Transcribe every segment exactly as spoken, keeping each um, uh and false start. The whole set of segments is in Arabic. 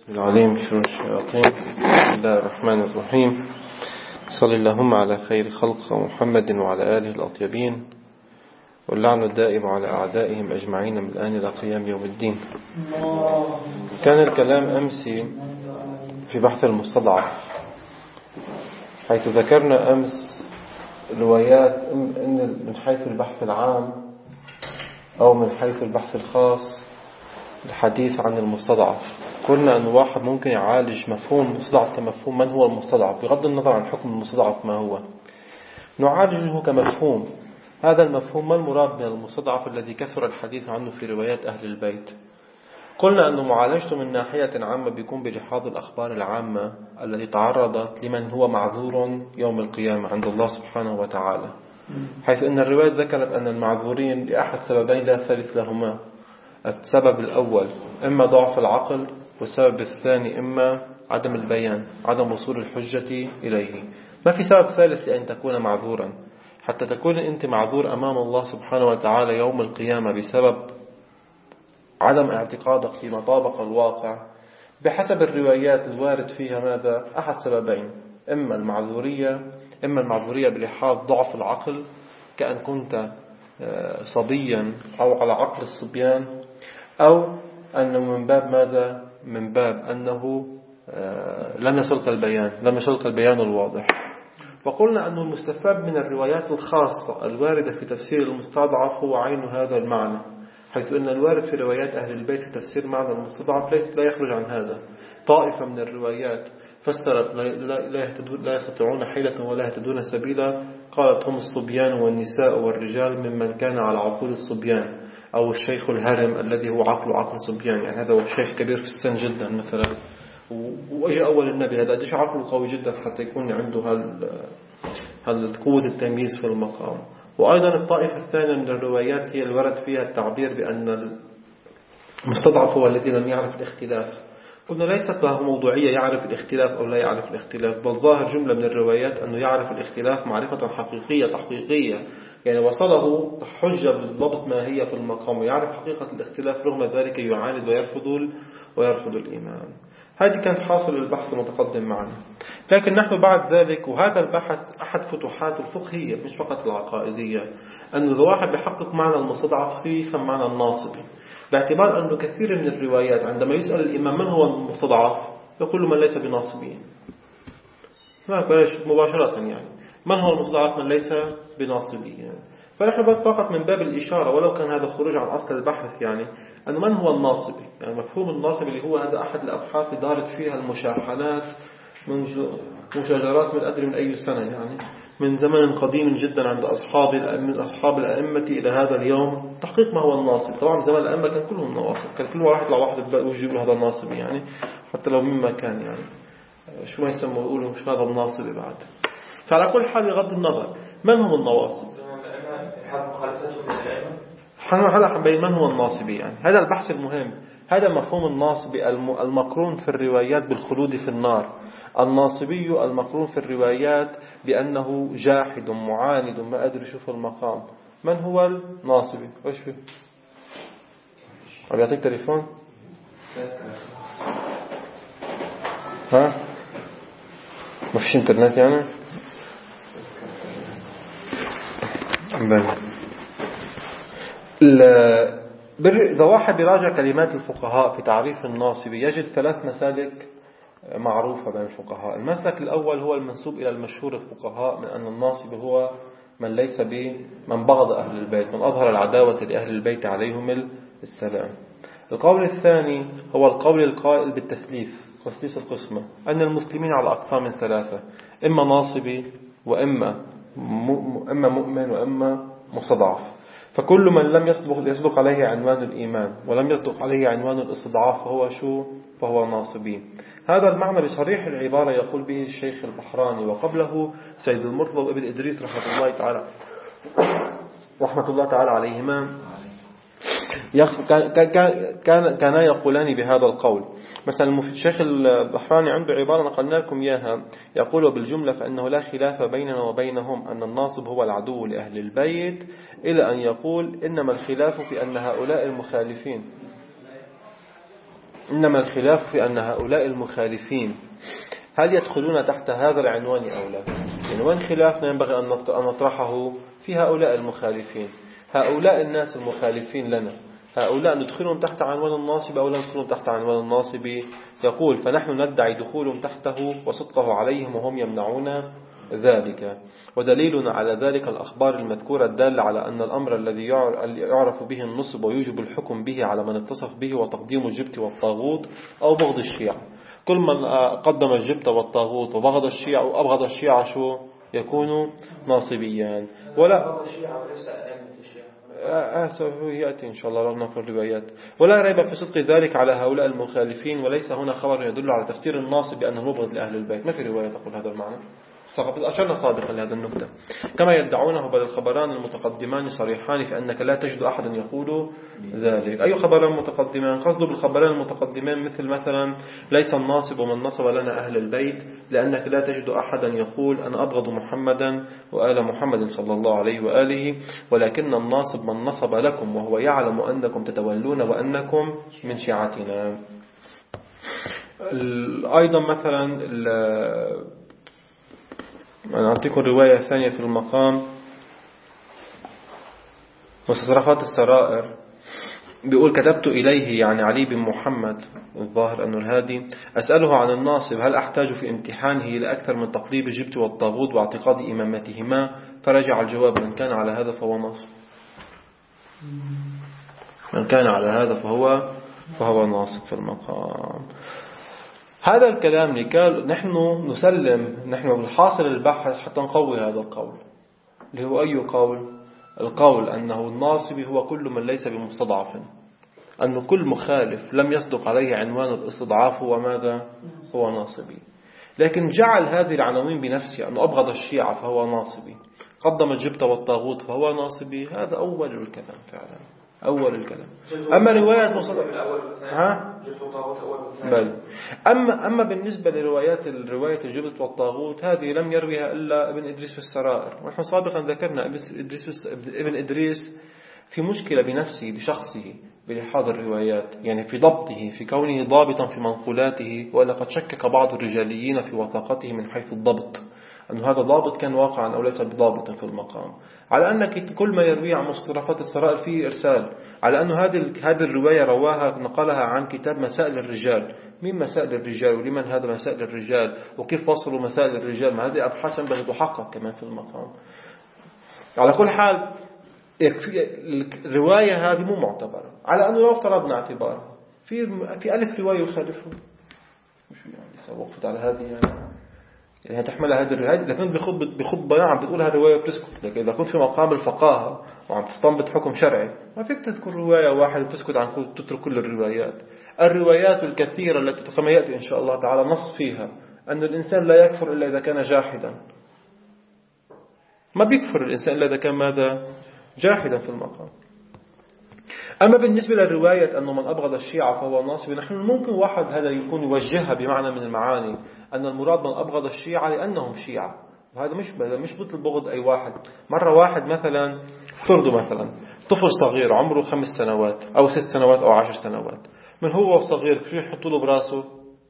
العليم من شرور الشياطين. بسم الله الرحمن الرحيم. صلى اللهم على خير خلق محمد وعلى آله الأطيبين، واللعن الدائم على أعدائهم أجمعين من الآن إلى قيام يوم الدين. كان الكلام أمسي في بحث المستضعف، حيث ذكرنا أمس روايات إن من حيث البحث العام أو من حيث البحث الخاص الحديث عن المستضعف. قلنا أن واحد ممكن يعالج مفهوم المستضعف كمفهوم من هو المستضعف بغض النظر عن حكم المستضعف ما هو، نعالجه كمفهوم. هذا المفهوم ما المراد من المستضعف الذي كثر الحديث عنه في روايات أهل البيت؟ قلنا أن معالجته من ناحية عامة بيكون بلحاظ الأخبار العامة التي تعرضت لمن هو معذور يوم القيامة عند الله سبحانه وتعالى، حيث أن الرواية ذكرت أن المعذورين لأحد سببين لا ثالث لهما. السبب الأول إما ضعف العقل، والسبب الثاني إما عدم البيان، عدم وصول الحجة إليه. ما في سبب ثالث لأن تكون معذورا. حتى تكون أنت معذور أمام الله سبحانه وتعالى يوم القيامة بسبب عدم اعتقادك في مطابق الواقع، بحسب الروايات الوارد فيها ماذا؟ أحد سببين، إما المعذورية إما المعذورية بلحاظ ضعف العقل، كأن كنت صبيا أو على عقل الصبيان، أو أنه من باب ماذا؟ من باب أنه لم يصلك البيان لم يصلك البيان الواضح. وقلنا أن المستفاد من الروايات الخاصة الواردة في تفسير المستضعف هو عين هذا المعنى، حيث أن الوارد في روايات أهل البيت في تفسير معنى المستضعف ليس لا يخرج عن هذا. طائفة من الروايات فسرت لا, لا, لا يستطيعون حيلة ولا يهتدون سبيلا، قالت هم الصبيان والنساء والرجال ممن كان على عقول الصبيان، أو الشيخ الهرم الذي هو عقل عقل صبيان، يعني هذا هو الشيخ كبير في السن جدا مثلا، وأجى أول النبي، هذا قديش عقله قوي جدا حتى يكون عنده هال هال قوة التمييز في المقام. وأيضا الطائفة الثانية من الروايات هي الورد فيها التعبير بأن المستضعف هو الذي لم يعرف الاختلاف. قلنا ليست له موضوعية يعرف الاختلاف أو لا يعرف الاختلاف، بل ظاهر جملة من الروايات أنه يعرف الاختلاف معرفة حقيقية تحقيقية، يعني وصله حجة بالضبط ما هي في المقام، ويعرف حقيقة الاختلاف، رغم ذلك يعاند ويرفض ويرفض الإيمان. هذه كانت حاصل البحث المتقدم معنا. لكن نحن بعد ذلك، وهذا البحث أحد فتوحات الفقهية مش فقط العقائدية، أن إذا واحد بيحقق معنى المستضعف يفهم معنى الناصبي، باعتبار أنه كثير من الروايات عندما يسأل الإمام من هو المستضعف يقول من ليس بناصبين، مباشرة يعني من هو المستضعف؟ من ليس بناصبي يعني. فنحن فقط من باب الإشارة، ولو كان هذا خروج عن أصل البحث، يعني أن من هو الناصبي، يعني مفهوم الناصبي اللي هو هذا أحد الأبحاث اللي دارت فيها المشاحنات من مشاجرات من أدري من أي سنة، يعني من زمن قديم جدا عند أصحاب من أصحاب الأئمة إلى هذا اليوم، تحقيق ما هو الناصب. طبعا زمان الأئمة كان كلهم نواصب، كان كل واحد لواحد وجه يقول هذا الناصب، يعني حتى لو مما كان، يعني شو ما يسموا يقولوا مش هذا الناصب بعد. فعلى كل حال بغض النظر من هم النواصب، هلا حنبين من هو الناصبي. يعني هذا البحث المهم، هذا مفهوم الناصبي المقرون في الروايات بالخلود في النار. الناصبي المقرون في الروايات بأنه جاحد معاند ما أدري شو في المقام. من هو الناصبي؟ وش فيه؟ عم يعطيك تليفون؟ ها؟ ما فيش انترنت يعني؟ بل إذا واحد براجع كلمات الفقهاء في تعريف الناصبي يجد ثلاث مسالك معروفة بين الفقهاء. المسلك الأول هو المنسوب إلى المشهور الفقهاء من أن الناصب هو من ليس بمن بغض أهل البيت، من أظهر العداوة لأهل البيت عليهم السلام. القول الثاني هو القول القائل بالتثليث، تثليث القسمة، أن المسلمين على أقسام ثلاثة، إما ناصبي وإما إما مؤمن وإما مستضعف. فكل من لم يصدق يصدق عليه عنوان الإيمان ولم يصدق عليه عنوان الاستضعاف فهو شو؟ فهو ناصبي. هذا المعنى بصريح العبارة يقول به الشيخ البحراني، وقبله سيد المرتضى وابن إدريس رحمة الله تعالى رحمة الله تعالى عليهما كان كان يقولان بهذا القول. مثلا الشيخ البحراني عنده عبارة نقلنا لكم إياها، يقول بالجملة فإنه لا خلاف بيننا وبينهم أن الناصب هو العدو لأهل البيت، إلى أن يقول إنما الخلاف في أن هؤلاء المخالفين إنما الخلاف في أن هؤلاء المخالفين هل يدخلون تحت هذا العنوان أو لا. يعني وين خلافنا ينبغي أن نطرحه في هؤلاء المخالفين. هؤلاء الناس المخالفين لنا، هؤلاء ندخلهم تحت عنوان الناصب أو لا ندخلهم تحت عنوان الناصب؟ يقول فنحن ندعي دخولهم تحته وصدقه عليهم وهم يمنعون ذلك. ودليلنا على ذلك الأخبار المذكورة الدالة على أن الأمر الذي يعرف به النصب ويوجب الحكم به على من اتصف به وتقديم الجبت والطاغوت أو بغض الشيعة. كل من قدم الجبت والطاغوت وبغض الشيعة وأبغض الشيعة شو يكون ناصبيان. ولا يأتي إن شاء الله لو نقرأ روايات. ولا ريب في صدق ذلك على هؤلاء المخالفين، وليس هنا خبر يدل على تفسير الناصب بأنه مبغض لأهل البيت. ما في رواية تقول هذا المعنى. أشرنا سابقا لهذا النقطة. كما يدعونه بل الخبران المتقدمان صريحان في أنك لا تجد أحدا يقول ذلك. أي خبران متقدمان؟ قصده بالخبران المتقدمان مثل مثلا ليس الناصب ومن نصب لنا أهل البيت، لأنك لا تجد أحدا يقول أنا أبغض محمدا وآل محمد صلى الله عليه وآله، ولكن الناصب من نصب لكم وهو يعلم أنكم تتولون وأنكم من شيعتنا. أيضا مثلا أنا أعطيكم رواية ثانية في المقام مستصرفات السرائر. بيقول كتبت إليه يعني علي بن محمد الظاهر أنه الهادي أسأله عن الناصب هل أحتاج في امتحانه إلى أكثر من تقضيب الجبت والطاغوت واعتقاد إمامتهما، فرجع الجواب من كان على هذا فهو ناصب. من كان على هذا فهو فهو ناصب في المقام. هذا الكلام قال نحن نسلم نحن بالحاصل البحث حتى نقوي هذا القول اللي هو أي قول؟ القول أنه الناصب هو كل من ليس بمستضعف، أن كل مخالف لم يصدق عليه عنوان الاستضعاف هو ماذا؟ هو ناصبي. لكن جعل هذه العناوين بنفسه أنه أبغض الشيعة فهو ناصبي، قدم الجبت والطاغوت فهو ناصبي. هذا أول الكلام فعلا، أول الكلام. أما روايات مصدق ها بل أما أما بالنسبة لروايات الرواية الجبت والطاغوت هذه لم يرويها إلا ابن إدريس في السرائر. ونحن سابقا ذكرنا ابن إدريس في مشكلة بنفسه بشخصه بلحاظ الروايات، يعني في ضبطه، في كونه ضابطا في منقولاته، ولا قد شكك بعض الرجاليين في وثاقته من حيث الضبط أن هذا ضابط كان واقعا أو ليس بضابط في المقام، على أن كل ما يروي عن مصطلحات السرائر فيه إرسال، على أن هذه هذه الرواية رواها نقلها عن كتاب مسائل الرجال. مين مسائل الرجال ولمن هذا مسائل الرجال وكيف وصلوا مسائل الرجال؟ ما هذه أبحاث ينبغي تحقق كمان في المقام. على كل حال الرواية هذه مو معتبرة، على أنه لو افترضنا اعتبارها في في ألف رواية يخالفون مش يعني وقفت على هذه يعني يعني تحملها هذه الرواية. إذا كنت بخطبة بخطبة عم بتقول هالرواية بتسكت، لكن إذا كنت في مقام الفقاهة وعم تستنبط حكم شرعي ما فيك تذكر رواية واحدة وتسكت عن كل تترك كل الروايات. الروايات الكثيرة التي كما يأتي إن شاء الله تعالى نص فيها أن الإنسان لا يكفر إلا إذا كان جاحدا. ما بيكفر الإنسان إلا إذا كان ماذا؟ جاحدا في المقام. أما بالنسبة للرواية أنه من أبغض الشيعة فهو ناصب، نحن ممكن واحد هذا يكون يوجهها بمعنى من المعاني أن المراد من أبغض الشيعة لأنهم شيعة، وهذا مش مش مثل بغض أي واحد. مرة واحد مثلا افترضوا مثلا طفل صغير عمره خمس سنوات أو ست سنوات أو عشر سنوات، من هو صغير كيف يحطوا له براسه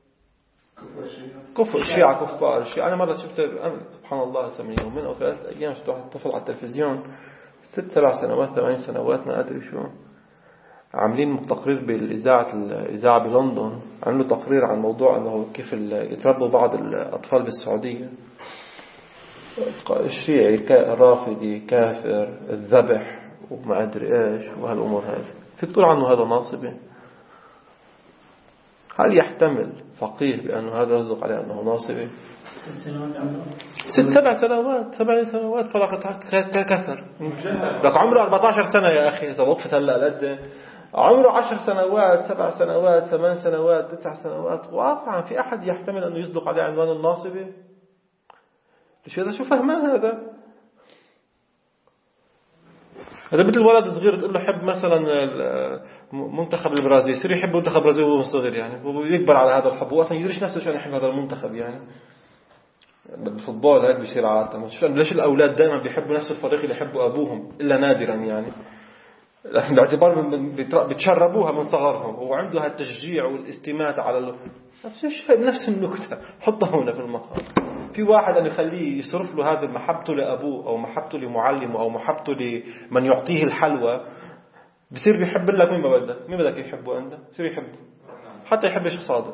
كفر الشيعة كفار الشيعة. أنا مرة شفت سبحان الله ثمانية يومين أو ثلاث أيام شفت واحد طفل على التلفزيون ست سبع سنوات ثمان سنوات ما أدري شو، عاملين تقرير بالإذاعة الإذاعة بلندن، عملوا تقرير عن موضوع أنه كيف يتربوا بعض الأطفال بالسعودية، الشيعي الرافضي كافر الذبح وما أدري إيش وهالأمور هذه. فيك تقول عنه هذا ناصبي؟ هل يحتمل فقيه بأنه هذا يصدق عليه أنه ناصبي؟ ست سبع سنوات سبع سنوات فرقت كثر لك عمره أربعة عشر سنة يا أخي إذا وقفت هلأ لده عمره عشر سنوات سبع سنوات ثمان سنوات تسع سنوات. واقعا في أحد يحتمل أنه يصدق عليه عنوان الناصبي؟ ليش هذا شو فهمان؟ هذا هذا مثل ولد صغير تقول له حب مثلا منتخب البرازيل يصير يحب منتخب البرازيل وهو صغير يعني ويكبر على هذا الحب واصلا يدريش نفسه شو يحب هذا المنتخب يعني. بالفوتبول هيك بيصير عادة. ليش الأولاد دائما بيحبوا نفس الفريق اللي يحبوا أبوهم إلا نادرا يعني. باعتبار بتشربوها من صغرهم، هو عنده هالتشجيع والاستماتة على ال... نفس الشيء، نفس النكتة حطها هنا في المقام. في واحد أن يخليه يصرف له هذا محبته لأبوه أو محبته لمعلمه أو محبته لمن يعطيه الحلوى، بصير بيحب لك مين ما بدك، مين بدك يحبه أنت، بصير يحبه حتى يحب شيء صادق.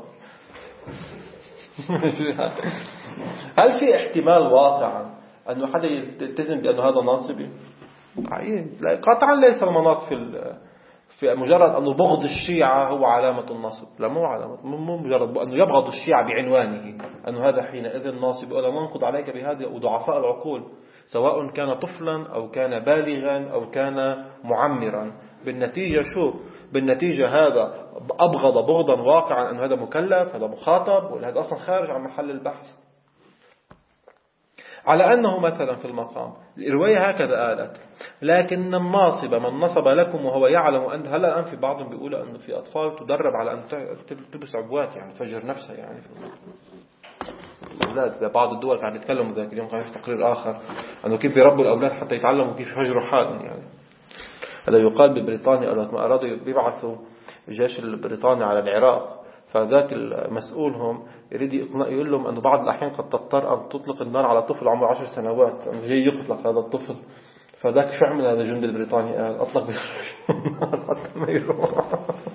هل في احتمال واقعا أنه حدا يلتزم بأنه هذا ناصبي؟ قطعا ليس المناط في في مجرد أنه بغض الشيعة هو علامة النصب، لا مو علامة، مو مجرد أنه يبغض الشيعة بعنوانه أنه هذا حينئذ ناصب، ولا ننقض عليك بهذا وضعفاء العقول سواء كان طفلا أو كان بالغا أو كان معمرا. بالنتيجة شو؟ بالنتيجة هذا أبغض بغضا واقعا أنه هذا مكلف، هذا مخاطب، ولا هذا أصلا خارج عن محل البحث. على أنه مثلا في المقام الرواية هكذا قالت: لكن الناصب من نصب لكم وهو يعلم أن، هلا الآن في بعضهم بيقول أنه في أطفال تدرب على أن تلبس عبوات يعني تفجر نفسها يعني الأولاد. بعض الدول كانوا يتكلموا ذاك اليوم، كان في تقرير آخر أنه كيف يربوا الأولاد حتى يتعلموا كيف يفجروا حالهم يعني. هذا يقال ببريطانيا ما أرادوا يبعثوا الجيش البريطاني على العراق، فذاك المسؤولهم يريد يقول لهم أنه بعض الأحيان قد تضطر أن تطلق النار على طفل عمره عشر سنوات، أنه هي يقتلق هذا الطفل. فذاك شو عمل هذا الجندي البريطاني؟ قال أطلق النار حتى ما يروح،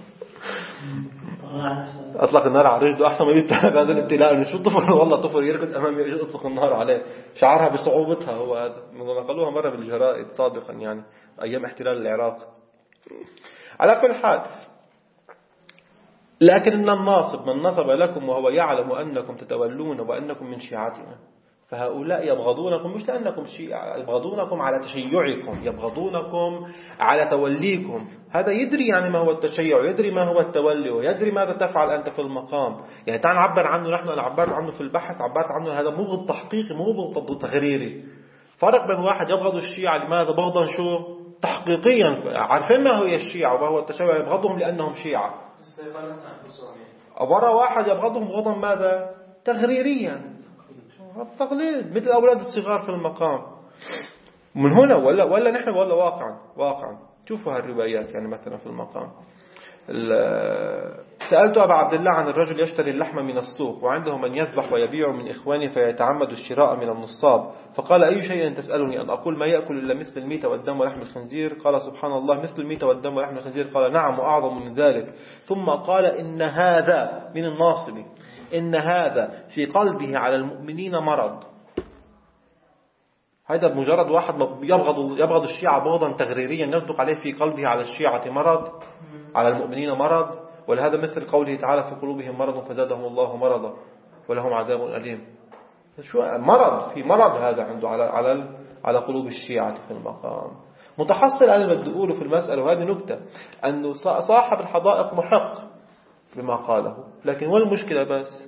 أطلق النار على رجله أحسن ما يتهم هذا الابتلاء. إنه شو الطفل، والله طفل يركض أمامي يجي أطلق النار عليه، شعرها بصعوبتها. هو هذا نقلوها مرة بالجرائد سابقا يعني أيام احتلال العراق. على كل حال، لكن إن الناصب من نصب لكم وهو يعلم أنكم تتولون وأنكم من شيعتنا، فهؤلاء يبغضونكم مش لأنكم شيعة، يبغضونكم على تشيعكم، يبغضونكم على توليكم. هذا يدري يعني ما هو التشيع، يدري ما هو التولي، ويدري ماذا تفعل أنت في المقام. يعني تعال نعبر عنه، نحن عبرت عنه في البحث، عبرت عنه هذا مو بغض تحقيقي، مو بغض تغريري. فرق بين واحد يبغض الشيعة لماذا بغضا شو تحقيقيا، عارفين ما هو الشيعة وما هو التشيع، يبغضهم لأنهم شيعة. أورا واحد يبغضهم بغضا ماذا تغريريا، تقليد، مثل أولاد الصغار في المقام. من هنا ولا ولا نحن ولا واقعا واقعا شوفوا هالروايات. يعني مثلا في المقام سألت أبا عبد الله عن الرجل يشتري اللحم من السوق وعنده من يذبح ويبيع من إخوانه فيتعمد الشراء من النصاب، فقال: أي شيء تسألني أن أقول ما يأكل إلا مثل الميت والدم ولحم الخنزير؟ قال: سبحان الله، مثل الميت والدم ولحم الخنزير؟ قال: نعم وأعظم من ذلك. ثم قال: إن هذا من الناصب، إن هذا في قلبه على المؤمنين مرض. هذا بمجرد واحد يبغض يبغض الشيعة بغضا تغريريا يصدق عليه في قلبه على الشيعة مرض، على المؤمنين مرض. ولهذا مثل قوله تعالى: في قلوبهم مرض فزادهم الله مرضا ولهم عذاب أليم. شو مرض؟ في مرض هذا عنده على على على قلوب الشيعة في المقام. متحصل على ما تقوله في المسألة، وهذه نكتة، أنه صاحب الحدائق محق بما قاله، لكن والمشكلة بس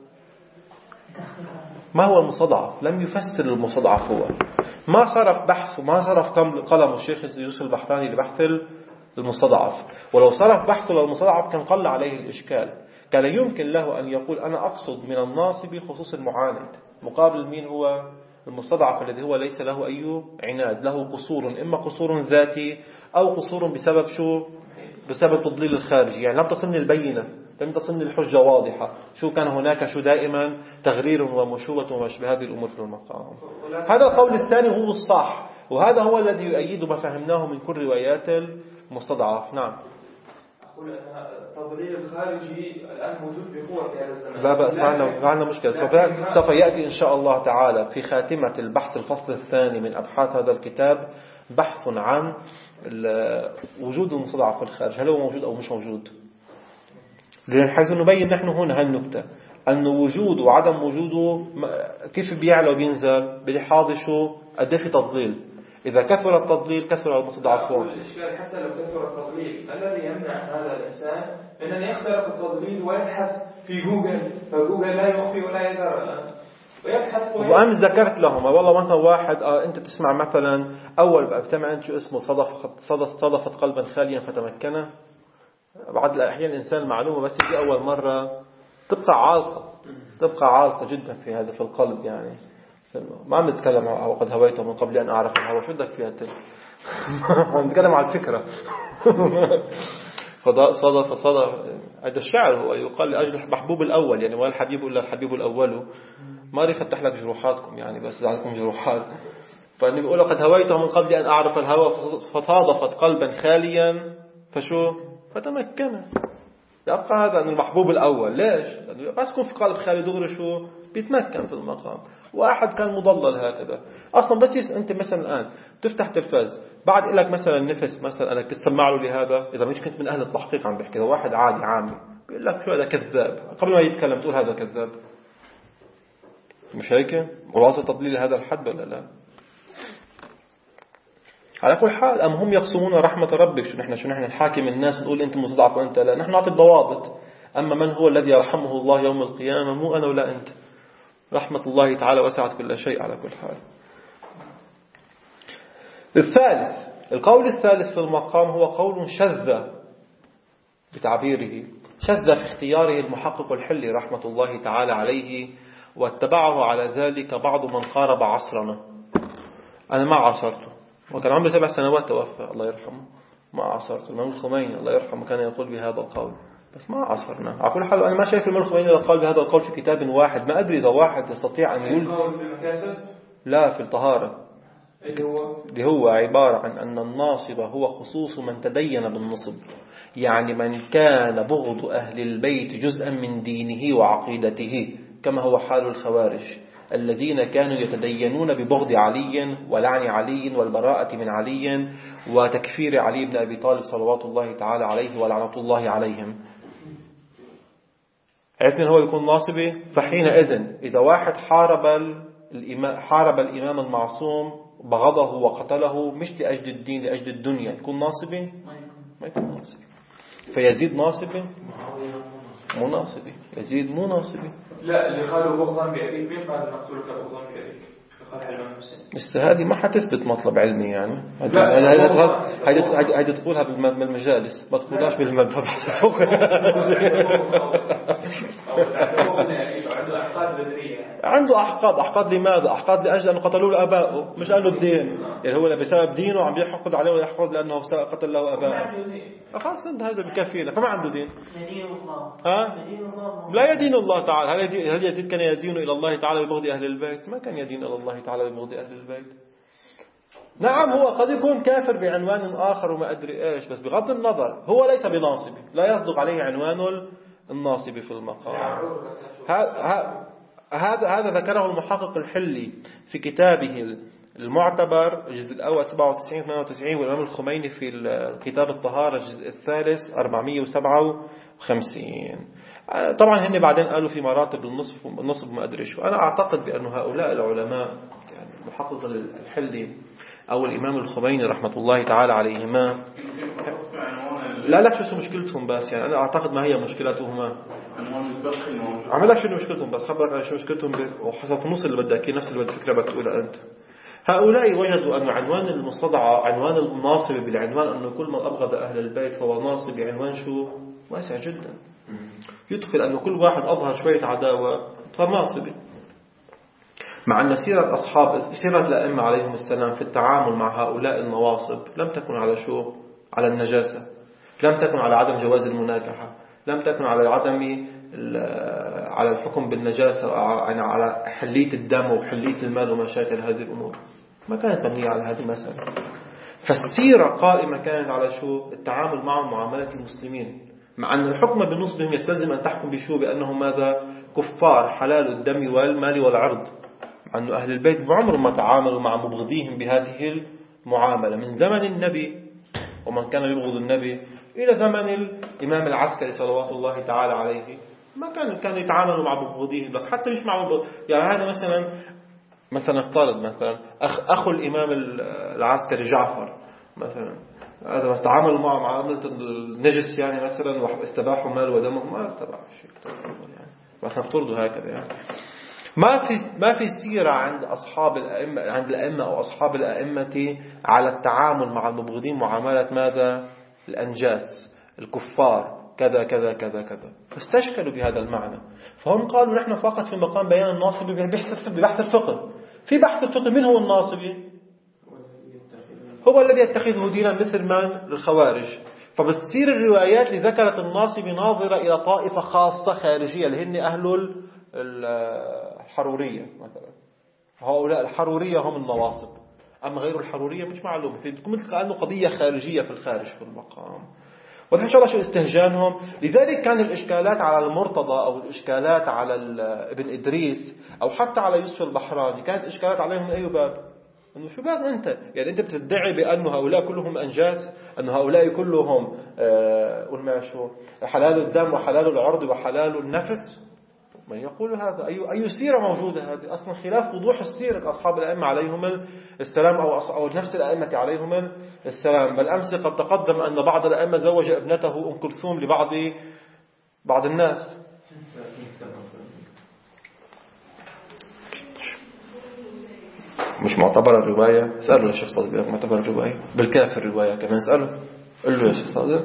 ما هو المستضعف؟ لم يفسر المستضعف. هو ما صرف بحث وما صرف قلم الشيخ يوسف البحراني لبحث المستضعف، ولو صرف بحثه للمستضعف كان قل عليه الإشكال. كان يمكن له أن يقول: أنا أقصد من الناصب خصوص المعاند، مقابل مين هو المستضعف الذي هو ليس له أي عناد، له قصور، إما قصور ذاتي أو قصور بسبب شو؟ بسبب تضليل الخارجي. يعني لم تصلني البينة، لم تصلني الحجة واضحة، شو كان هناك شو دائما تغرير ومشوبة ومشبه هذه الأمور في المقام. هذا القول الثاني هو الصح، وهذا هو الذي يؤيد ما فهمناه من كل روايات المستضعف. نعم. أقول أن التضليل الخارجي الآن موجود بقوة في هذا الزمان. لا بأس، ما عندنا مشكلة. سوف يأتي إن شاء الله تعالى في خاتمة البحث الفصل الثاني من أبحاث هذا الكتاب بحث عن وجود المستضعف في الخارج، هل هو موجود أو مش موجود، حيث نبين نحن هنا هالنكتة أن وجود وعدم وجوده كيف بيعلى وبينزل بلحاظ شو قد في تضليل. إذا كثر التضليل كثر المستضعفون. الإشكال حتى لو كثر التضليل الذي يمنع هذا الإنسان من أن يخترق التضليل ويبحث في جوجل، فجوجل لا يخفي ولا يدر ويبحث. وأمس ذكرت لهم والله مثلا واحد آه أنت تسمع مثلا أول بجتمع أنت شو اسمه صدف صدف صدفت قلبا خاليا فتمكنه. بعض الأحيان الإنسان معلومة بس يجي أول مرة تبقى عالقة، تبقى عالقة جدا في هذا في القلب. يعني ما عم نتكلم وقد هويته من قبل أن أعرف الهوى، شو بدك فيها تل نتكلم على الفكرة. فصدف صدف هذا الشعر هو يقال لأجل المحبوب الأول، يعني والحبيب إلا الحبيب الأول ما يفتح لك جروحاتكم، يعني بس عندكم جروحات. فالنبي بيقول قد هويته من قبل أن أعرف الهوى فصادفت قلبا خاليا فشو فتمكن. يبقى هذا أن المحبوب الأول. ليش؟ لأنه بس يكون في قلب خالي دغري شو بيتمكن في المقام. واحد كان مضلل هكذا أصلا، بس أنت مثلا الآن تفتح تلفاز بعد لك مثلا نفس مثلا أنك تسمع له لهذا، إذا مش كنت من أهل التحقيق عم بحكي، واحد عادي عامي بيقول لك شو هذا كذاب، قبل ما يتكلم تقول هذا كذاب. مش هيك؟ وواصل تضليل هذا الحد ولا لا؟ على كل حال أم هم يقسمون رحمة ربك، شو نحن شو نحن نحاكم الناس نقول أنت مستضعف وأنت لا، نحن نعطي الضوابط. أما من هو الذي يرحمه الله يوم القيامة؟ مو أنا ولا أنت. رحمة الله تعالى وسعت كل شيء على كل حال. الثالث، القول الثالث في المقام هو قول شذ بتعبيره، شذ في اختياره المحقق الحلي رحمة الله تعالى عليه، واتبعه على ذلك بعض من قارب عصرنا. أنا ما عاصرته، وكان عمره سبع سنوات توفى الله يرحمه، ما عاصرته. الإمام الخميني الله يرحمه كان يقول بهذا القول، بس ما عاصرنا. على كل حال أنا ما شايف الإمام الخميني قال بهذا القول في كتاب واحد. ما أدري إذا واحد يستطيع أن يقول. لا، في الطهارة، اللي هو عبارة عن أن الناصب هو خصوص من تدين بالنصب، يعني من كان بغض أهل البيت جزءا من دينه وعقيدته، كما هو حال الخوارج الذين كانوا يتدينون ببغض علي ولعن علي والبراءة من علي وتكفير علي بن أبي طالب صلوات الله تعالى عليه ولعنة الله عليهم. عرفت من هو يكون ناصبي؟ فحينئذ إذا واحد حارب الإمام, حارب الإمام المعصوم بغضه وقتله مش لأجل الدين لأجل الدنيا، يكون ناصبي؟ ما يكون ناصبي. فيزيد ناصبي؟ مو ناصبي. يزيد مو ناصبي. لا، اللي قالوا بغضا بأبيك مين قال نقتلك بغضا بأبيك؟ قال حلمان حسين. بس هذه ما حتثبت مطلب علمي يعني. هذه تقولها بالمجالس، ما تقولهاش بالمذهب. عنده أحقاد. أحقاد لماذا؟ أحقاد لأجل أنه قتلوا له أباؤه، مش قالوا الدين. يعني هو بسبب دينه عم يحقد عليه ويحقد لأنه قتل له أباؤه. خلاص انت هذا بكفي لك، فما عنده دين. يدين الله. ها؟ لا يدين الله تعالى. هل يزيد كان يدين إلى الله تعالى ببغض أهل البيت؟ ما كان يدين إلى الله تعالى ببغض أهل البيت. نعم هو قد يكون كافر بعنوان آخر وما أدري إيش، بس بغض النظر هو ليس بناصبي، لا يصدق عليه عنوان الناصبي في المقام. هذا هذا ذكره المحقق الحلي في كتابه المعتبر الجزء الأول سبعة وتسعين ثمانية وتسعين، والإمام الخميني في كتاب الطهارة الجزء الثالث أربعمائة وسبعة وخمسين. طبعا هن بعدين قالوا في مراتب النصف النصب ما أدري شو. أنا أعتقد بأن هؤلاء العلماء يعني المحقق الحلي أو الإمام الخميني رحمة الله تعالى عليهما، لا لا شو مشكلتهم، بس يعني أنا أعتقد ما هي مشكلتهما. عمل لك شو مشكلتهم، بس خبرك شو مشكلتهم وحسب النص اللي بدك نفس اللي بدك فكرة بتقولها أنت. هؤلاء وجدوا أن عنوان المستضعف عنوان الناصب بالعنوان أنه كل من أبغض أهل البيت فهو ناصب، عنوان شو واسع جدا، يدخل أنه كل واحد أظهر شوية عداوة فناصبي. مع أن سيرة أصحاب سيرة الأئمة عليهم السلام في التعامل مع هؤلاء النواصب لم تكن على شو؟ على النجاسة، لم تكن على عدم جواز المناكحة، لم تكن على عدم على الحكم بالنجاسة، يعني على حلية الدم وحلية المال ومشاكل هذه الأمور. ما كانت مبنية على هذه المسألة. فالسيرة قائمة كانت على شو؟ التعامل معهم معاملة المسلمين، مع أن الحكم بالنسبة يستلزم أن تحكم بشو؟ بأنهم ماذا؟ كفار حلال الدم والمال والعرض. مع أن أهل البيت بعمرهم ما تعاملوا مع مبغضيهم بهذه المعاملة من زمن النبي ومن كان يبغض النبي إلى زمن الإمام العسكري صلوات الله تعالى عليه. ما كانوا كانوا يتعاملوا مع مبغضيهم، بس حتى مش مع مبغض. يعني هذا مثلا مثلا افترض مثلا أخ أخو الإمام العسكري جعفر مثلا، هذا تعاملوا معه معاملة النجس يعني مثلا واستباحوا مال ودمه، ما استباحوا شيء يعني، بس نفترضوا هكذا يعني. ما في ما في سيرة عند أصحاب الأئمة عند الأئمة أو أصحاب الأئمة على التعامل مع المبغضين معاملة ماذا؟ الأنجاس، الكفار، كذا كذا كذا كذا. فاستشكلوا بهذا المعنى، فهم قالوا نحن فقط في مقام بيان الناصبي ببحث الفقه. في بحث الفقه من هو الناصبي؟ هو الذي يتخذه دينا مثل من الخوارج. فبتصير الروايات اللي ذكرت الناصب ناظرة إلى طائفة خاصة خارجية اللي هن أهل الحرورية مثلا. هؤلاء الحرورية هم النواصب، أما غير الحرورية مش معلوم، مثل كأنه قضية خارجية في الخارج في المقام. وإن شاء الله شو استهجانهم. لذلك كان الإشكالات على المرتضى أو الإشكالات على ابن إدريس أو حتى على يوسف البحراني كانت إشكالات عليهم من أي باب؟ أنه شو باب أنت؟ يعني أنت بتدعي بأن هؤلاء كلهم أنجاس، أن هؤلاء كلهم آه قل ما شو حلال الدم وحلال العرض وحلال النفس. من يقول هذا؟ أي أي سيرة موجودة هذه؟ أصلا خلاف وضوح السيرة أصحاب الأئمة عليهم السلام أو أو نفس الأئمة عليهم السلام. بل أمس قد تقدم أن بعض الأئمة زوج ابنته أم كلثوم لبعض بعض الناس. مش معتبر الرواية؟ اسأله يا شيخ صديق، معتبر الرواية بالكافر الرواية كمان، اسأله قل له يا شيخ صديق.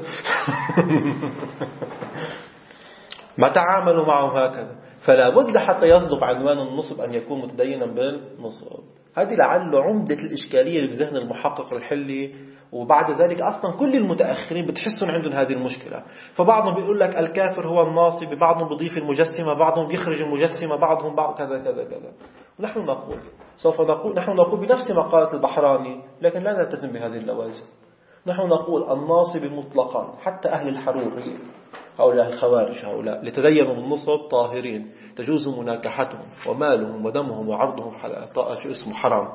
ما تعاملوا معه هكذا. فلا بد حتى يصدق عنوان النصب أن يكون متدينا بالنصب. هذه لعله عمدة الإشكالية اللي بذهن المحقق الحلي. وبعد ذلك أصلا كل المتأخرين بتحسون عندهم هذه المشكلة. فبعضهم بيقول لك الكافر هو الناصب، بعضهم بيضيف المجسمة، بعضهم بيخرج المجسمة، بعضهم بعض كذا كذا كذا. ونحن نقول سوف نقول نحن نقول بنفس ما قالت البحراني، لكن لا نلتزم بهذه اللوازم. نحن نقول الناصب مطلقا حتى أهل الحرورية هؤلاء الخوارج، هؤلاء لتدينوا بالنصب طاهرين تجوز مناكحتهم ومالهم ودمهم وعرضهم حلال شو اسمه حرام.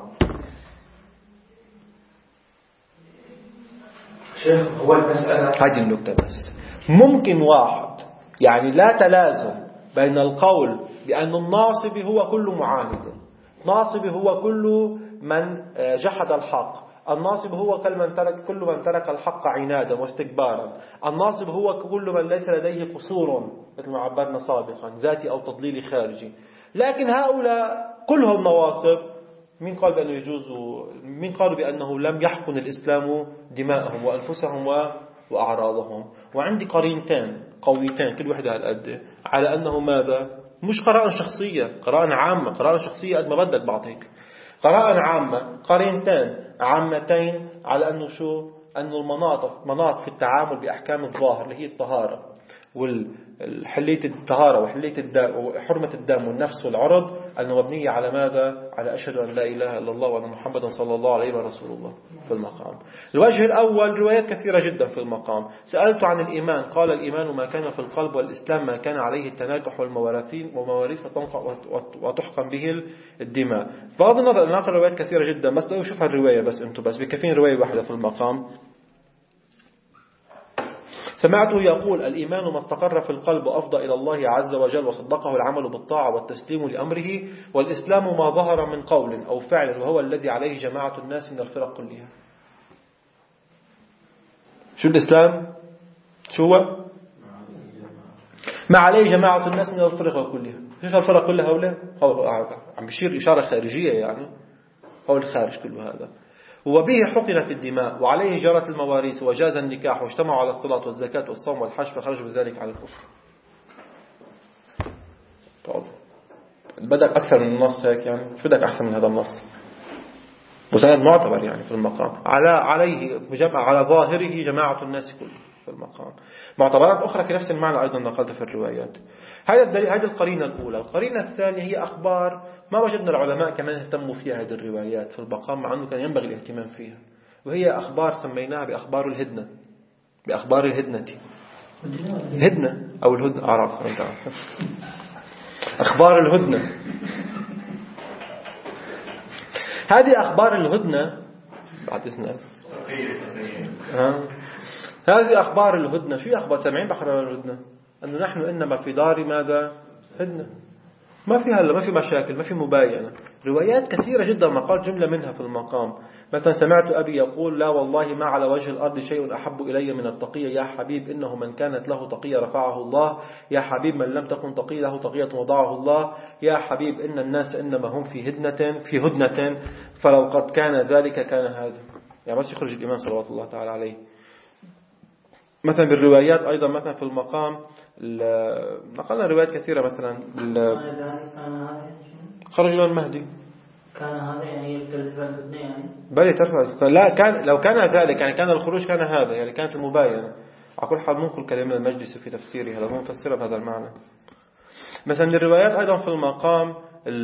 شيخ هو المسألة هذه النكتة بس. ممكن واحد يعني لا تلازم بين القول بأن الناصب هو كل معاند، ناصب هو كل من جحد الحق، الناصب هو كل من ترك كل من ترك الحق عنادا واستكبارا، الناصب هو كل من ليس لديه قصور مثل ما عبرنا سابقا ذاتي أو تضليلي خارجي. لكن هؤلاء كلهم نواصب. مين قال بأنه يجوز؟ مين قالوا بأنه لم يحقن الإسلام دماءهم وأنفسهم وأعراضهم؟ وعندي قرينتين قويتين كل واحدة على قد على أنه ماذا؟ مش قراءة شخصية، قراءة عامة. قراءة شخصية قد ما بدك بعطيك. قراءة عامة قرينتين عامتين على أنه شو؟ أنه المناطق مناط في التعامل بأحكام الظاهر اللي هي الطهارة والحلية الطهارة وحلية الدم وحرمة الدم والنفس والعرض أنه مبنية على ماذا؟ على أشهد أن لا إله إلا الله وأن محمدا صلى الله عليه ورسول الله في المقام. الوجه الأول روايات كثيرة جدا في المقام. سألت عن الإيمان قال الإيمان ما كان في القلب، والإسلام ما كان عليه التناكح والموارثين ومواريث وتحكم به الدماء. بغض النظر أن نقل روايات كثيرة جدا بس لو شوف الرواية بس أنتم بس بكفين رواية واحدة في المقام. سمعته يقول الإيمان ما استقر في القلب أفضى إلى الله عز وجل وصدقه العمل بالطاعة والتسليم لأمره، والإسلام ما ظهر من قول أو فعل وهو الذي عليه جماعة الناس من الفرق كلها. شو الإسلام؟ شو هو؟ ما عليه جماعة الناس من الفرق كلها. شو الفرق كلها هؤلاء؟ عم بيشير إشارة خارجية يعني هو الخارج كل هذا. وبه حقنت الدماء وعليه جرت المواريث وجاز النكاح واجتمعوا على الصلاة والزكاة والصوم والحج فخرجوا بذلك على الكفر. طيب بدك أكثر من النص هيك يعني؟ شو بدك أحسن من هذا النص؟ وسند معتبر يعني في المقام على عليه بجمع على ظاهره جماعة الناس كله في المقام. معتبرات أخرى في نفس المعنى أيضا نقلت في الروايات. هذا الدليل، هذه القرينة الأولى. القرينة الثانية هي أخبار ما وجدنا العلماء كمان اهتموا فيها هذه الروايات في المقام مع أنه كان ينبغي الاهتمام فيها، وهي أخبار سميناها بأخبار الهدنة، بأخبار الهدنة الهدنة أو الهدنة أعرف أنت عارف أخبار الهدنة. هذه أخبار الهدنة بعد إذنك ها هذه أخبار الهدنة. شو أخبار سامعين بأخبار الهدنة؟ أنه نحن إنما في دار ماذا؟ هدنة. ما في هلا ما في مشاكل ما في مباينة. روايات كثيرة جدا ما قال جملة منها في المقام. مثلا سمعت أبي يقول لا والله ما على وجه الأرض شيء أحب إلي من التقية يا حبيب إنه من كانت له تقية رفعه الله، يا حبيب من لم تكن تقية له تقية وضعه الله، يا حبيب إن الناس إنما هم في هدنة في هدنة فلو قد كان ذلك كان هذا. يعني بس يخرج الإمام صلوات الله تعالى عليه. مثلا بالروايات أيضا مثلا في المقام نقلنا روايات كثيرة مثلا خرج له المهدي كان هذا يعني ترتفع الفتنة يعني بل ترفع لا كان لو كان ذلك يعني كان الخروج كان هذا يعني كانت المباينة. على كل حال ننقل كلام المجلس في تفسيرها لو نفسرها بهذا المعنى. مثلا الروايات أيضا في المقام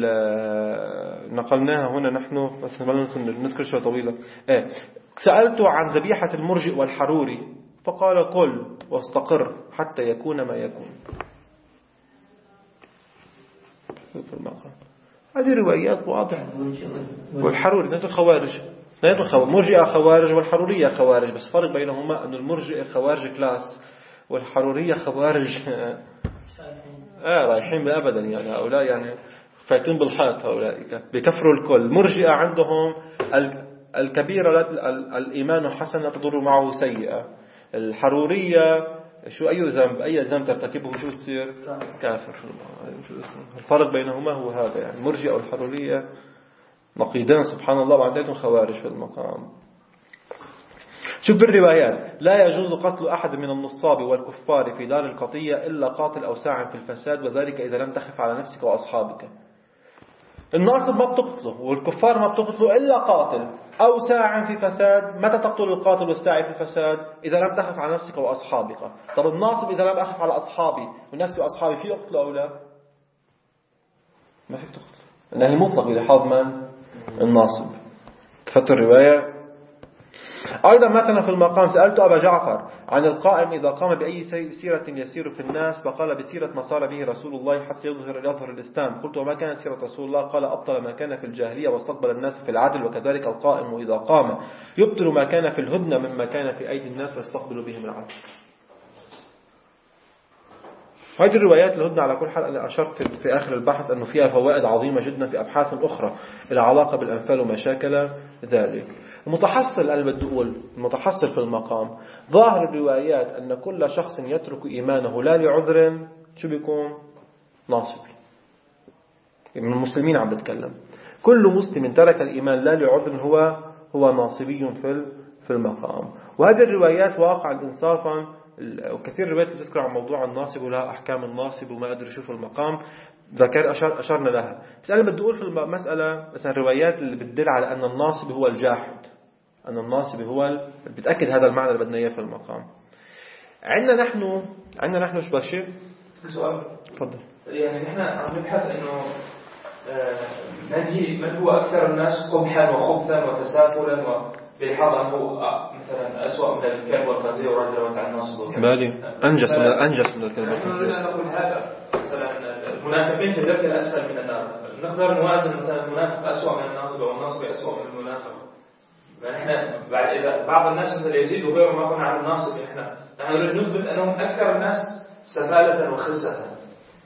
نقلناها هنا نحن بس نذكر شوية طويلة. إيه سألت عن ذبيحة المرجئ والحروري فقال كل واستقر حتى يكون ما يكون في المقام. هذه روايات واضحة. والحروري نحن الخوارج نحن الخوارج مرجئة خوارج والحرورية خوارج بس فرق بينهما أن المرجئة خوارج كلاس والحرورية خوارج آه رايحين أبدا يعني هؤلاء يعني فايتين بالحيط هؤلاء بكفروا الكل. مرجئة عندهم الكبيرة الإيمان حسنة تضر معه سيئة. الحرورية شو أي ذنب أي ذنب ترتكبه شو تصير كافر. الفرق بينهما هو هذا يعني مرجئة والحرورية نقيدان سبحان الله وعندهم خوارج في المقام. شوف بالروايات لا يجوز قتل أحد من النصاب والكفار في دار القطية إلا قاتل أو ساعٍ في الفساد وذلك إذا لم تخف على نفسك وأصحابك. الناصب ما بتقتله والكفار ما بتقتله إلا قاتل أو ساعٍ في فساد. متى تقتل القاتل والساعي في الفساد؟ إذا لم تخف على نفسك وأصحابك. طب الناصب إذا لم أخف على أصحابي والناس وأصحابي في أقتله أو لا؟ ما فيك تقتله لأنه المطلق بلحاظ من؟ الناصب. كفت الرواية. أيضا مثلا في المقام سألت أبا جعفر عن القائم إذا قام بأي سيرة يسير في الناس فقال بسيرة ما صار به رسول الله حتى يظهر يظهر الإسلام. قلت وما كان سيرة رسول الله؟ قال أبطل ما كان في الجاهلية واستقبل الناس في العدل وكذلك القائم إذا قام يبطل ما كان في الهدنة مما كان في أيدي الناس ويستقبل بهم العدل. هذه الروايات الهدنة على كل حال أنا أشرت في آخر البحث أنه فيها فوائد عظيمة جدا في أبحاث أخرى العلاقة بالأنفال ومشاكل ذلك. المتحصل أنا بدي أقول المتحصل في المقام ظاهر الروايات أن كل شخص يترك إيمانه لا لعذر شو بيكون ناصبي. من المسلمين عم بتكلم كل مسلم ترك الإيمان لا لعذر هو هو ناصبي في في المقام. وهذه الروايات واقع الإنصافا وكثير روايات بتذكر عن موضوع الناصب ولها أحكام الناصب وما أدري شو في المقام ذكر أشار أشرنا لها. بس أنا بدي أقول في المسألة مثلا الروايات اللي بتدل على أن الناصب هو الجاحد أن الناصب هو بتأكد هذا المعنى اللي بدنا إياه في المقام. عندنا نحن عندنا نحن شو بشيء سؤال تفضل. يعني نحن عم نبحث إنه من من هو أكثر الناس قبحا وخبثا وتسافلا وبالحظ أنه مثلا أسوأ من الكلب والخنزير ورجل وتعالى الناصب بالي أنجس من أنجس من الكلب والخنزير. نحن نقول هذا مثلا المنافقين في الدرك الأسفل من النار نقدر نوازن مثلا المنافق أسوأ من الناصب أو الناصب أسوأ من المنافق. نحن بعد إذا بعض الناس مثلا يزيد وغيره ما كنا على الناصب نحن نحن نريد نثبت أنهم أكثر الناس سفالة وخسة.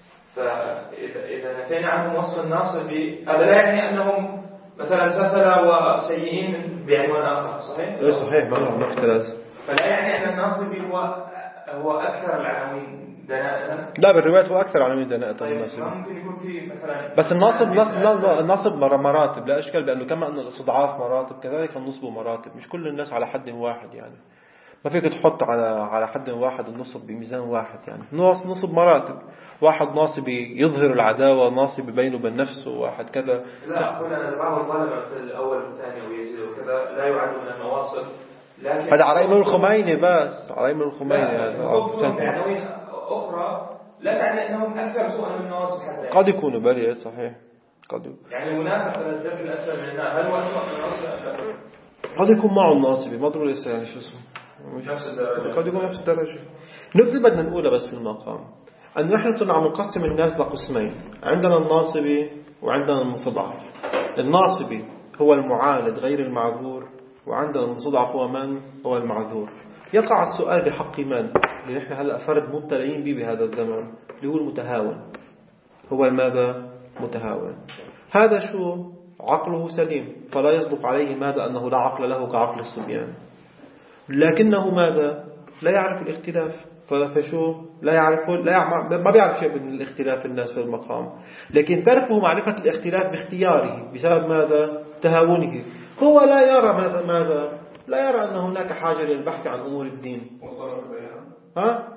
فإذا إذا نفينا عنهم وصف الناصب هذا لا يعني أنهم مثلا سفلة وسيئين بعنوان آخر صحيح؟ إيه صحيح ما له اختلاف. فلا يعني أن الناصب هو هو أكثر العناوين دناءة. لا بالروايات هو أكثر عناوين دناءة. طيب ممكن يكون في مثلا بس الناصب نصب النصب مراتب لا إشكال بأنه كما أن الاستضعاف مراتب كذلك النصب مراتب مش كل الناس على حد واحد يعني ما فيك تحط على على حد واحد النصب بميزان واحد يعني نصب نصب مراتب. واحد ناصب يظهر العداوة ناصب بينه وبين نفسه واحد كذا. لا أقول أن بعض الظالم مثل الأول والثاني ويزيد وكذا لا يعد من النواصب. لكن هذا على إمام الخميني بس على إمام الخميني هذا عناوين أخرى لا تعني أنهم أكثر سوءا من النواصب حتى قد يكونوا بريء صحيح قد يكون. يعني المنافق على الدرك الأسفل من النار هل هو أسوأ من النواصب؟ قد يكون معه الناصبي ما ضروري يعني شو اسمه نفس الدرجة قد يكون نفس الدرجة. نبدأ بدنا نقولها بس في المقام أن نحن صرنا عم نقسم الناس لقسمين عندنا الناصبي وعندنا المستضعف. الناصبي هو المعاند غير المعذور وعندنا المستضعف هو من هو المعذور. يقع السؤال بحق من اللي نحن هلأ فرد مبتلعين به بهذا الزمن اللي هو المتهاون. هو ماذا متهاون هذا شو عقله سليم فلا يصدق عليه ماذا أنه لا عقل له كعقل الصبيان لكنه ماذا لا يعرف الاختلاف فشو لا يعرف لا يعرف ما بيعرف شيء من الاختلاف الناس في المقام. لكن تركه معرفة الاختلاف باختياره بسبب ماذا تهاونه. هو لا يرى ماذا ماذا لا يرى أن هناك حاجة للبحث عن أمور الدين. ها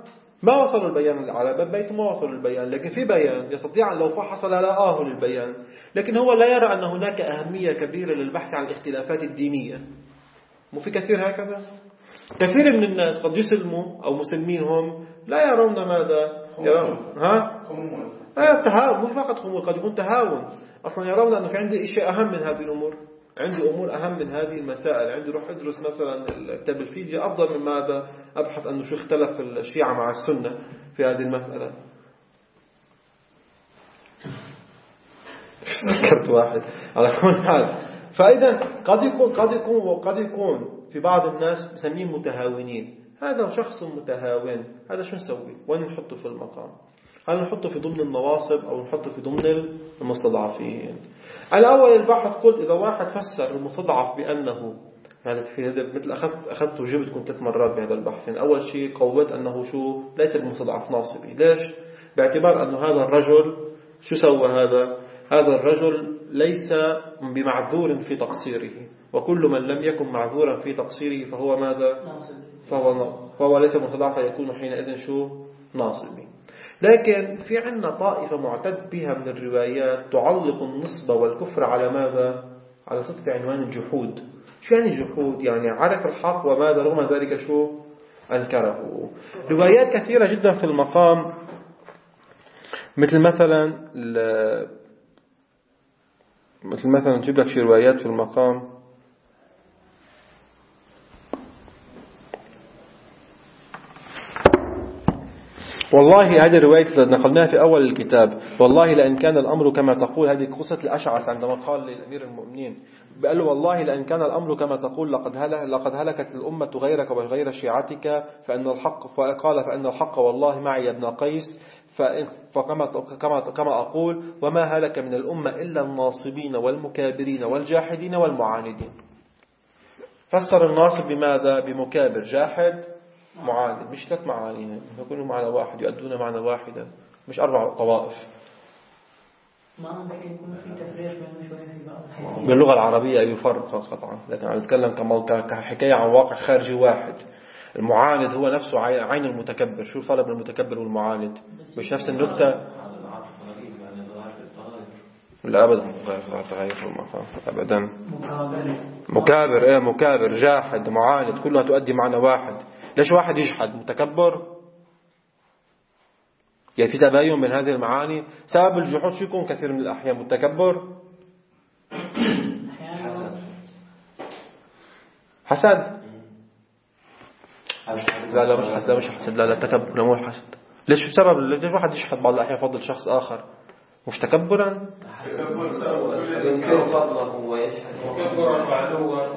ما وصلوا البيان على باب بيته، ما وصلوا البيان، لكن في بيان يستطيع أن لو فحص لقاه للبيان، لكن هو لا يرى أن هناك أهمية كبيرة للبحث عن الاختلافات الدينية. مو في كثير هكذا؟ كثير من الناس قد يسلموا أو مسلمين هم لا يرون ماذا يرون ها آه تهاون، مو فقط خمول، قد يكون تهاون. أصلا يرون أنه في عندي شيء أهم من هذه الأمور، عندي أمور أهم من هذه المسائل، عندي روح أدرس مثلا كتاب الفيزياء أفضل من ماذا أبحث أنه شو اختلف الشيعة مع السنة في هذه المسألة. ذكرت واحد على كل حال. فإذا قد يكون قد يكون وقد يكون في بعض الناس بسميه متهاونين. هذا شخص متهاون، هذا شو نسوي؟ وين نحطه في المقام؟ هل نحطه في ضمن النواصب أو نحطه في ضمن المستضعفين؟ الأول البحث قلت إذا واحد فسر المستضعف بأنه يعني في هذا مثل أخذت أخذت وجبت كنت ثلاث مرات بهذا البحث. يعني أول شيء قوت أنه شو ليس المستضعف ناصبي. ليش؟ باعتبار أنه هذا الرجل شو سوى هذا؟ هذا الرجل ليس بمعذور في تقصيره، وكل من لم يكن معذورا في تقصيره فهو ماذا؟ فهو, فهو ليس مستضعفا، يكون حينئذ شو ناصبي. لكن في عندنا طائفة معتد بها من الروايات تعلق النصب والكفر على ماذا؟ على صدق عنوان الجحود. شو يعني الجحود؟ يعني عرف الحق وماذا رغم ذلك شو أنكره. روايات كثيرة جدا في المقام، مثل مثلا مثل مثلا نجيب لك شي روايات في المقام. والله هذه الرواية نقلناها في أول الكتاب. والله لأن كان الأمر كما تقول، هذه قصة الأشعث عندما قال للأمير المؤمنين قال له والله لأن كان الأمر كما تقول لقد هلك لقد هلكت الأمة غيرك وغير شيعتك، فإن الحق فقال فإن الحق والله معي يا ابن قيس، فكما كما كما أقول وما هلك من الأمة إلا الناصبين والمكابرين والجاحدين والمعاندين. فسر الناصب بماذا؟ بمكابر، جاحد، معاند. مش ثلاث معاني، يكونوا معنى واحد، يؤدون معنى واحدا، مش أربع طوائف. ما ممكن يكون في تفريق بين شوية في بعض الحيثيات. باللغة العربية يفرق قطعا، لكن أنا أتكلم كحكاية عن واقع خارجي واحد. المعاند هو نفسه عين المتكبر. شو الفرق بين المتكبر والمعاند؟ مش نفس النكتة؟ لا أبدا تغير في المقام أبدا. مكابر إيه مكابر، جاحد، معاند، كلها تؤدي معنى واحد. ليش واحد يجحد؟ متكبر؟ يعني في تباين بين هذه المعاني. سبب الجحود شو يكون كثير من الأحيان؟ متكبر، حسد. لا لا مش حسد، لا مش حسد، لا لا تكبر، لا مو حسد. ليش السبب؟ ليش واحد يجحد بعض الأحيان فضل شخص آخر؟ مش تكبرا؟ ينكر فضله ويجحد تكبرا وعلوا.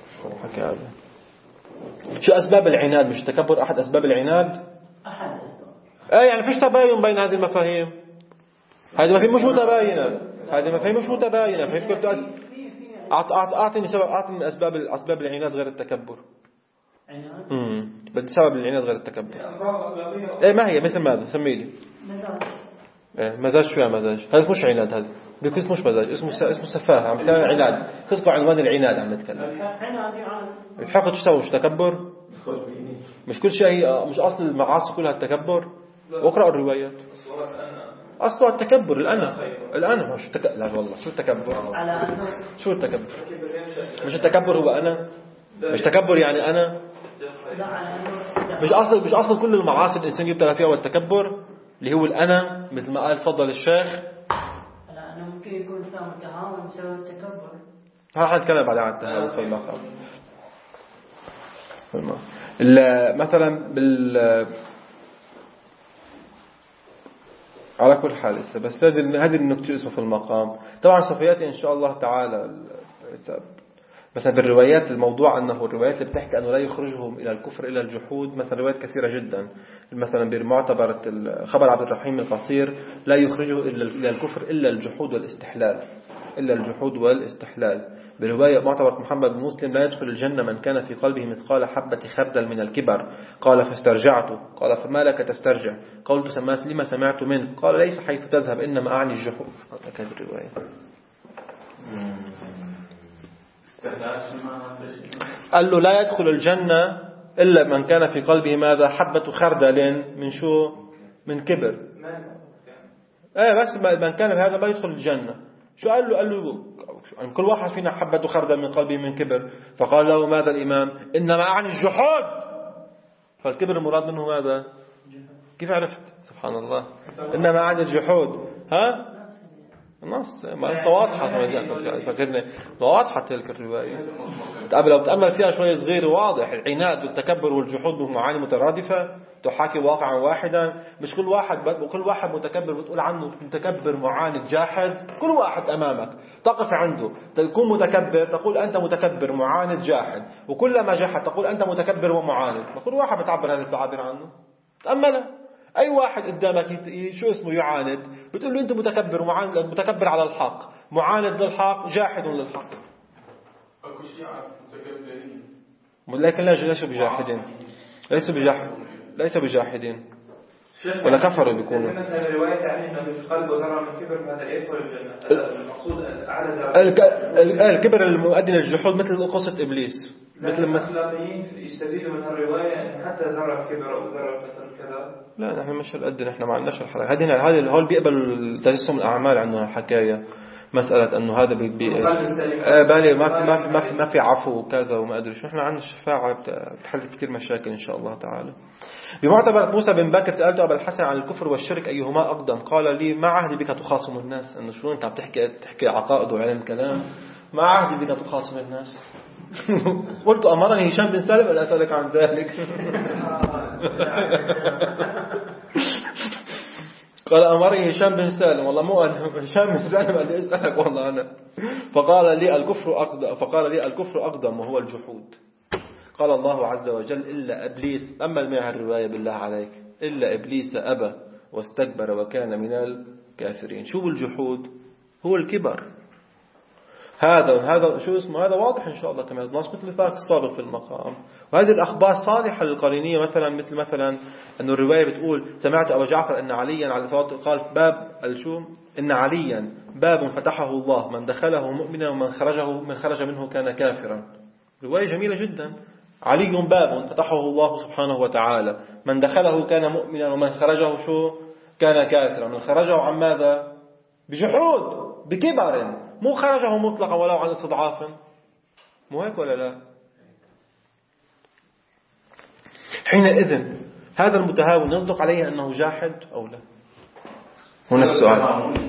شو أسباب العناد؟ مش تكبر أحد أسباب العناد؟ أحد أسباب. آه يعني فيش تباين بين هذه المفاهيم. هذه مفاهيم مش متباينة، هذه مفاهيم مش متباينة. فيش كنت أعط أعط أعطني سبب، أعطني من أسباب أسباب العناد غير التكبر. عناد؟ امم بدي سبب العناد غير التكبر. إيه ما هي مثل ماذا؟ سميلي. مزاج. إيه مزاج. شو يا مزاج؟ هذا مش عناد، هذا بيكون اسمه مش مزاج، اسمه س... اسمه سفاهة. عم نتكلم عناد، تذكر عنوان العناد عم نتكلم. عناد يعاني. الحقد شو سوى؟ مش تكبر؟ مش كل شيء، مش أصل المعاصي كلها التكبر. واقرأ الروايات. أصله التكبر الأنا الأنا مش التك... لا والله شو التكبر؟ على أنه شو التكبر؟ مش التكبر هو أنا؟ مش تكبر يعني أنا؟ لا على أنه مش أصل مش أصل كل المعاصي الإنسان يبتلى فيها والتكبر اللي هو الأنا، مثل ما قال فضل الشيخ. على أنه ممكن يكون إنسان متهاون بسبب التكبر. ها حنتكلم بعدين عن التهاون في المقام. مثلا بال على كل حال لسه بس هذه هذه النقطة اسمه في المقام. طبعا سوف يأتي إن شاء الله تعالى مثلا بالروايات الموضوع أنه الروايات اللي بتحكي أنه لا يخرجهم إلى الكفر إلى الجحود، مثلا روايات كثيرة جدا. مثلا بالمعتبر خبر عبد الرحيم القصير لا يخرجه إلى الكفر إلا الجحود والاستحلال، إلا الجحود والاستحلال. برواية معتبر محمد بن مسلم لا يدخل الجنة من كان في قلبه مثقال حبة خردل من الكبر. قال فاسترجعته. قال فما لك تسترجع؟ قلت سماس لما سمعت منه؟ قال ليس حيث تذهب إنما أعني الجحود. هذه الرواية. قال له لا يدخل الجنة إلا من كان في قلبه ماذا حبة خردل من شو من كبر. ايه بس من كان بهذا ما يدخل الجنة. شو قال له؟ قال له يعني كل واحد فينا حبة خردل من قلبه من كبر. فقال له ماذا الإمام؟ إنما أعني الجحود. فالكبر المراد منه ماذا؟ كيف عرفت؟ سبحان الله. إنما أعني الجحود. ها نص ما انت واضحة فكرني واضحة تلك الرواية. لو تأمل فيها شوية صغير واضح. العناد والتكبر والجحود معاني مترادفة تحاكي واقعا واحدا. مش كل واحد وكل واحد متكبر بتقول عنه متكبر معاند جاحد. كل واحد أمامك تقف عنده تكون متكبر تقول أنت متكبر معاند جاحد. وكلما جاحد تقول أنت متكبر ومعاند. وكل واحد بتعبر هذا التعبير عنه. تأمله. أي واحد قدامك شو اسمه يعاند بتقول له أنت متكبر ومعاند. متكبر على الحق معاند للحق جاحد للحق. أكو شيء متكبرين لكن لا ليسوا بجاحدين. ليسوا بجاحد ليس بجاحدين ولا كفروا بيكونوا. هذه الرواية تعني أنه في قلبه ذرة من كبر فهذا يدخل الجنة. المقصود أعلى الكبر المؤدي للجحود مثل قصة إبليس. مثل الأخلاقيين يستفيدوا من هالرواية أن حتى ذرة كبر أو ذرة مثل كذا. لا نحن مش هالقد. نحن ما عندناش الحركة هذه. هذه هول بيقبل تجسم الأعمال. عندنا حكاية مسألة أنه هذا بي بي بالي ما في ما في ما في, ما في عفو وكذا وما أدري شو. نحن عندنا الشفاعة بتحل كثير مشاكل إن شاء الله تعالى. بمعتبر موسى بن بكر سألته أبا الحسن عن الكفر والشرك أيهما أقدم. قال لي ما عهدي بك تخاصم الناس. أنه شو أنت عم تحكي تحكي عقائد وعلم كلام. ما عهدي بك تخاصم الناس. قلت أمرني هشام بن سالم أن أسألك عن ذلك. قال أمرني هشام بن سالم. والله مو أنا هشام بن سالم اللي أسألك والله أنا. فقال لي الكفر أقدم فقال لي الكفر أقدم وهو الجحود. قال الله عز وجل إلا إبليس. أما معها الرواية بالله عليك إلا إبليس أبى واستكبر وكان من الكافرين. شو الجحود؟ هو الكبر. هذا هذا شو اسمه هذا واضح إن شاء الله كما نص مثل ذاك السابق في المقام. وهذه الأخبار صالحة للقرينية. مثلا مثل مثلا أن الرواية بتقول سمعت أبا جعفر أن عليا على الفوات قال باب الشو إن عليا باب فتحه الله من دخله مؤمنا ومن خرجه من خرج منه كان كافرا. رواية جميلة جدا. علي باب فتحه الله سبحانه وتعالى من دخله كان مؤمنا ومن خرجه شو كان كافرا. من خرجه عن ماذا؟ بجحود بكبر. مو خرجه مطلقا ولو عن استضعاف. مو هيك ولا لا؟ حينئذ هذا المتهاون يصدق عليه أنه جاحد أو لا؟ هنا السؤال.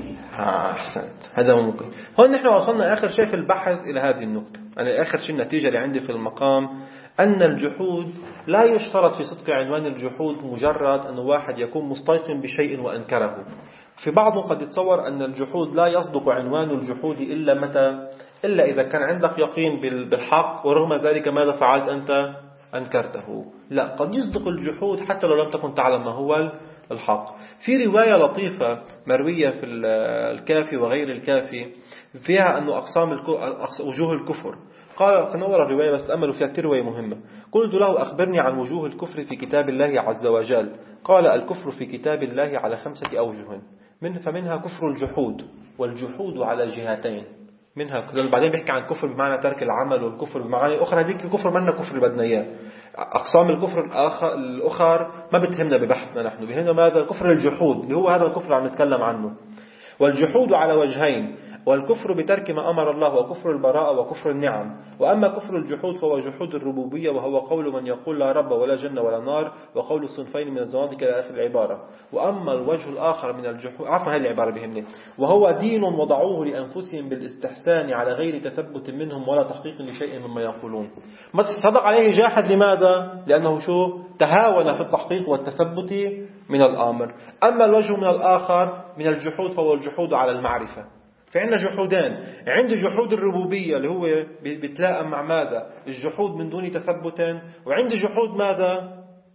آه أحسنت. هذا هو ممكن. هون نحن وصلنا آخر شيء في البحث إلى هذه النقطة. يعني آخر شيء النتيجة اللي عندي في المقام أن الجحود لا يشترط في صدق عنوان الجحود مجرد أن واحد يكون مستيقن بشيء وأنكره. في بعض قد يتصور أن الجحود لا يصدق عنوان الجحود إلا متى إلا إذا كان عندك يقين بالحق ورغم ذلك ماذا فعلت أنت أنكرته. لا قد يصدق الجحود حتى لو لم تكن تعلم ما هو الحق. في رواية لطيفة مروية في الكافي وغير الكافي فيها أنه أقسام وجوه الكفر. قال تنور الرواية بس تأملوا فيها كتير رواية مهمة. قلت له أخبرني عن وجوه الكفر في كتاب الله عز وجل. قال الكفر في كتاب الله على خمسة أوجه من فمنها كفر الجحود والجحود على جهتين. منها بعدين بيحكي عن كفر بمعنى ترك العمل والكفر بمعنى أخرى. هذيك الكفر منا كفر بدنا إياه. أقسام الكفر الآخر الأخر ما بتهمنا ببحثنا نحن. بهمنا ماذا؟ كفر الجحود اللي هو هذا الكفر عم نتكلم عنه. والجحود على وجهين. والكفر بترك ما أمر الله وكفر البراءة وكفر النعم. وأما كفر الجحود فهو جحود الربوبية وهو قول من يقول لا رب ولا جنة ولا نار وقول الصنفين من الزنادقة إلى آخر العبارة. وأما الوجه الآخر من الجحود عفوا هذه العبارة بهمني وهو دين وضعوه لأنفسهم بالاستحسان على غير تثبت منهم ولا تحقيق لشيء مما يقولون. ما تصدق عليه جاحد لماذا؟ لأنه شو تهاون في التحقيق والتثبت من الأمر. أما الوجه من الآخر من الجحود فهو الجحود على المعرفة. في عندنا جحودان. عند جحود الربوبية اللي هو بيتلائم مع ماذا؟ الجحود من دون تثبت. وعند جحود ماذا؟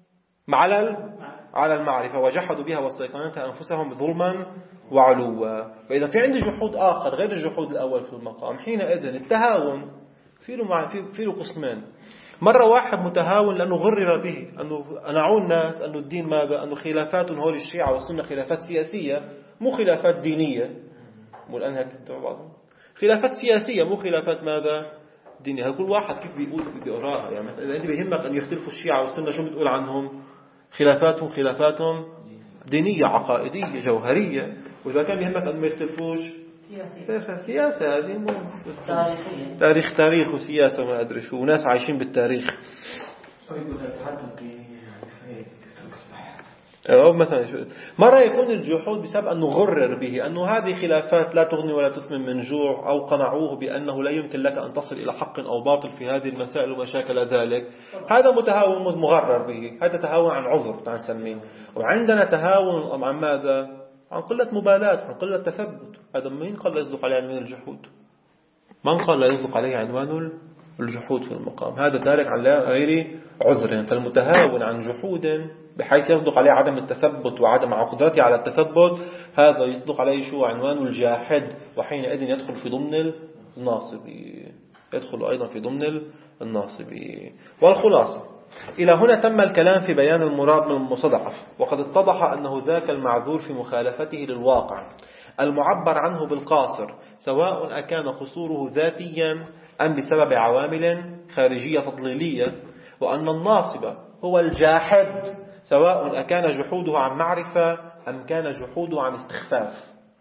على على المعرفة وجحدوا بها واستيقنتها أنفسهم ظلما وعلوا. فإذا في عندي جحود آخر غير الجحود الأول في المقام حينئذ التهاون في له مع في في له قسمان. مرة واحد متهاون لأنه غرر به أنه أنعوا الناس أنه الدين ماذا؟ أنه خلافات هول الشيعة والسنة خلافات سياسية مو خلافات دينية. مو الآن هيك بعضهم خلافات سياسية مو خلافات ماذا؟ الدنيا. كل واحد كيف بيقول بيقراها. يعني مثلا إذا أنت بيهمك أن يختلفوا الشيعة والسنة شو بتقول عنهم؟ خلافاتهم خلافاتهم دينية عقائدية جوهرية. وإذا كان بيهمك أن ما يختلفوش سياسة سياسة هذه مو تاريخ تاريخ وسياسة ما أدري شو وناس عايشين بالتاريخ. أو مثلا مرة يكون الجحود بسبب أنه غرر به أنه هذه خلافات لا تغني ولا تسمن من جوع، أو قنعوه بأنه لا يمكن لك أن تصل إلى حق أو باطل في هذه المسائل ومشاكل ذلك. هذا متهاون مغرر به، هذا تهاون عن عذر تنسميه. وعندنا تهاون عن ماذا؟ عن قلة مبالاة، عن قلة تثبت. هذا مين قال لا يصدق عليه عنوان الجحود؟ من قال لا يصدق عليه عنوان الجحود في المقام؟ هذا تارك عن غير عذر. فالمتهاون عن جحود بحيث يصدق عليه عدم التثبت وعدم قدرته على التثبت، هذا يصدق عليه شو؟ عنوان الجاحد، وحينئذ يدخل في ضمن الناصبي، يدخل أيضا في ضمن الناصبي. والخلاصة إلى هنا تم الكلام في بيان المراد من المستضعف، وقد اتضح أنه ذاك المعذور في مخالفته للواقع المعبر عنه بالقاصر، سواء أكان قصوره ذاتيا أم بسبب عوامل خارجية تضليلية، وأن الناصب هو الجاحد، سواء أكان جحوده عن معرفة أم كان جحوده عن استخفاف.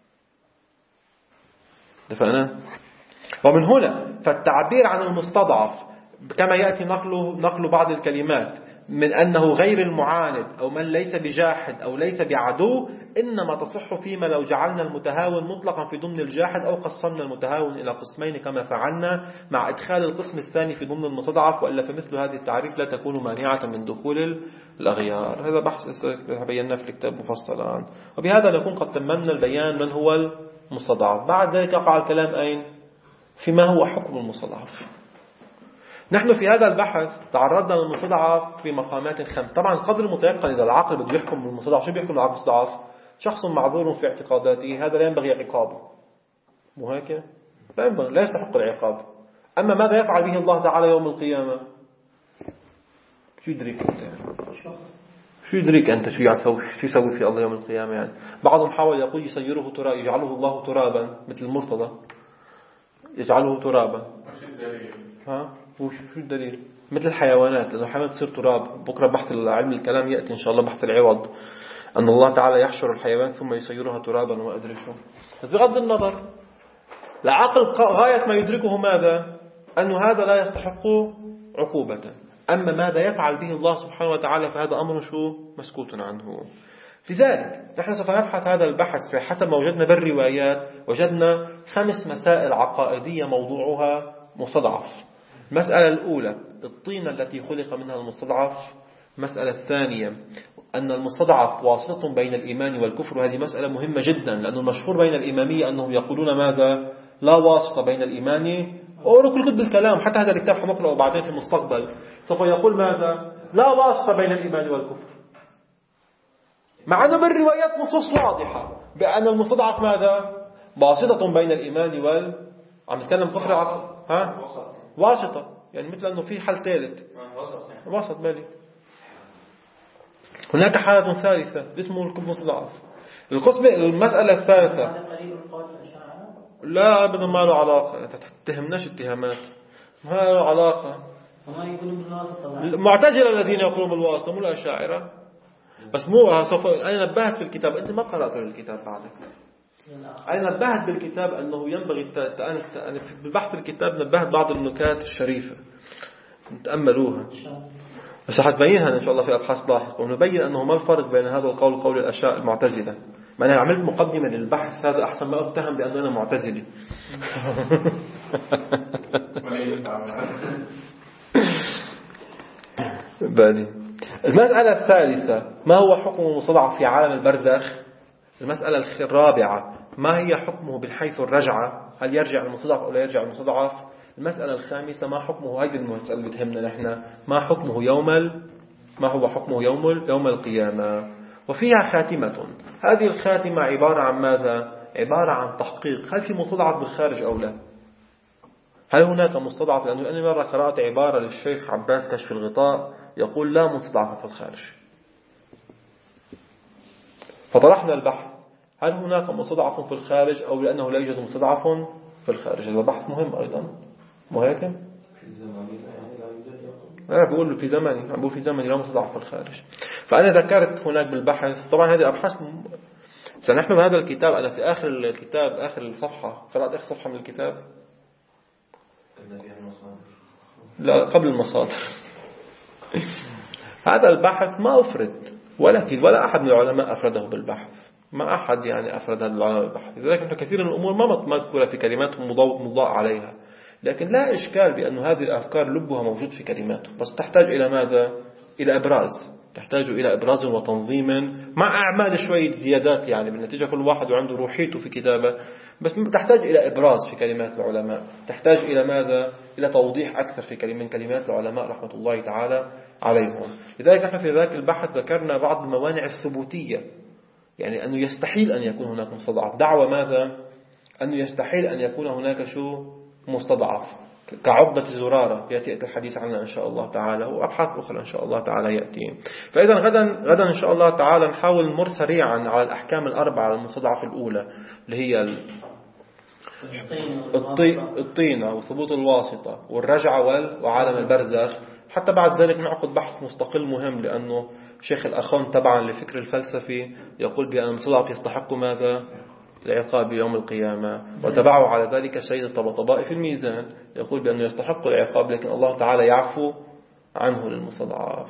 دفعنا. ومن هنا فالتعبير عن المستضعف كما يأتي نقل نقل بعض الكلمات من أنه غير المعاند أو من ليس بجاحد أو ليس بعدو، إنما تصح فيما لو جعلنا المتهاون مطلقا في ضمن الجاحد أو قسمنا المتهاون إلى قسمين كما فعلنا، مع إدخال القسم الثاني في ضمن المستضعف، وإلا فمثل هذه التعريف لا تكون مانعة من دخول الأغيار. هذا بحث بينا في الكتاب مفصلا. وبهذا نكون قد تممنا البيان من هو المستضعف. بعد ذلك يقع الكلام أين؟ فيما هو حكم المستضعف. نحن في هذا البحث تعرضنا للمستضعف في مقامات خمس. طبعا قدر المتيقن إذا العقل بده يحكم بالمستضعف، شو بيحكم العقل المستضعف؟ شخص معذور في اعتقاداته، هذا لا ينبغي عقابه، مو هيك؟ لا ينبغي، لا يستحق العقاب. أما ماذا يفعل به الله تعالى يوم القيامة؟ شو يدرك أنت؟ شو يدرك أنت شو يسوي شو يسوي في الله يوم القيامة؟ يعني بعضهم حاول يقول يسيره تراب، يجعله الله ترابا مثل المرتضى، يجعله ترابا. ها وش شو الدليل؟ مثل الحيوانات، لأنه الحيوانات تصير تراب. بكرة بحث علم الكلام يأتي إن شاء الله، بحث العوض، أن الله تعالى يحشر الحيوان ثم يسيرها ترابا وما أدري شو. بغض النظر، العقل غاية ما يدركه ماذا؟ أن هذا لا يستحق عقوبة. أما ماذا يفعل به الله سبحانه وتعالى فهذا أمر شو مسكوت عنه. لذلك نحن سوف نبحث هذا البحث في حسب ما وجدنا بالروايات. وجدنا خمس مسائل عقائدية موضوعها مستضعف. المسألة الأولى الطينة التي خلق منها المستضعف. المسألة الثانية أن المستضعف واسطة بين الإيمان والكفر، وهذه مسألة مهمة جدا، لأن المشهور بين الإمامية أنهم يقولون ماذا؟ لا واسطة بين الإيمان وكل كتب الكلام، حتى هذا الكتاب حنقرأه بعدين في المستقبل سوف يقول ماذا؟ لا واسطة بين الإيمان والكفر، مع أنه بالروايات نصوص واضحة بأن المستضعف ماذا؟ واسطة بين الإيمان وال عم نتكلم كفر عقل ها؟ واسطة، يعني مثل أنه في حل ثالث وسط بالي. هناك حالة ثالثة اسمه المستضعف. القسم المسألة الثالثة لا أبدا ما له علاقة، تتهمناش اتهامات ما له علاقة. المعتزلة الذين يقولون بالواسطة مو الأشاعرة. بس مو سوف أنا نبهت في الكتاب، أنت ما قرأت الكتاب بعدك. أنا نبهت بالكتاب أنه ينبغي أنا بالبحث في الكتاب نبهت بعض النكات الشريفة تأملوها، بس حتبينها إن شاء الله في أبحاث لاحقة، ونبين أنه ما الفرق بين هذا القول وقول الأشاعرة المعتزلة. ما أنا عملت مقدمة للبحث هذا أحسن ما أتهم بأنه أنا معتزلي. بعدين المسألة الثالثة ما هو حكم المستضعف في عالم البرزخ. المسألة الرابعة ما هي حكمه من حيث الرجعة، هل يرجع المستضعف أو لا يرجع المستضعف. المسألة الخامسة ما حكمه، هذه المسألة اللي بتهمنا نحن، ما حكمه يوم ال... ما هو حكمه يوم ال... يوم القيامة. وفيها خاتمة، هذه الخاتمة عبارة عن ماذا؟ عبارة عن تحقيق هل في مستضعف بالخارج أو لا. هل هناك مستضعف؟ لأنه أنا مرة قرأت عبارة للشيخ عباس كشف الغطاء يقول لا مستضعف في الخارج. فطرحنا البحث هل هناك مستضعف في الخارج أو لأنه لا يوجد مستضعف في الخارج. هذا بحث مهم أيضا، مو هيك؟ أنا بقول في زمني بقول في زمني لا مستضعف في الخارج. فأنا ذكرت هناك بالبحث طبعا هذه أبحاث. سنحن هذا الكتاب أنا في آخر الكتاب آخر الصفحة قرأت آخر صفحة من الكتاب لا قبل المصادر. هذا البحث ما أفرد ولكن ولا أحد من العلماء أفرده بالبحث. ما أحد يعني أفرد هذا العلماء بالبحث. لذلك كثير من الأمور ما مذكورة في كلماتهم مضاء عليها. لكن لا إشكال بأن هذه الأفكار لبها موجود في كلماته بس تحتاج إلى ماذا؟ إلى إبراز. تحتاج إلى إبراز وتنظيم مع أعمال شوية زيادات يعني بالنتيجة كل واحد عنده روحيته في كتابة بس تحتاج إلى إبراز في كلمات العلماء. تحتاج إلى ماذا؟ إلى توضيح أكثر في كلمات كلمات العلماء رحمة الله تعالى عليهم. لذلك نحن في ذاك البحث ذكرنا بعض الموانع الثبوتية يعني أنه يستحيل أن يكون هناك مستضعف. دعوة ماذا؟ أنه يستحيل أن يكون هناك شو مستضعف كعقبة زرارة يأتي الحديث عنها إن شاء الله تعالى وأبحاث أخرى إن شاء الله تعالى يأتي. فإذا غدا غدا إن شاء الله تعالى نحاول نمر سريعا على الأحكام الأربعة المستضعف الأولى اللي هي الطينة وثبوت الواسطة والرجعة وعالم البرزخ. حتى بعد ذلك نعقد بحث مستقل مهم لأنه شيخ الأخون تبعا لفكر الفلسفي يقول بأن المستضعف يستحق ماذا؟ العقاب يوم القيامة. وتبعه على ذلك سيد الطبطبائي في الميزان يقول بأنه يستحق العقاب لكن الله تعالى يعفو عنه للمستضعف.